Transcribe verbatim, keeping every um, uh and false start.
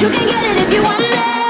You can get it if you want it.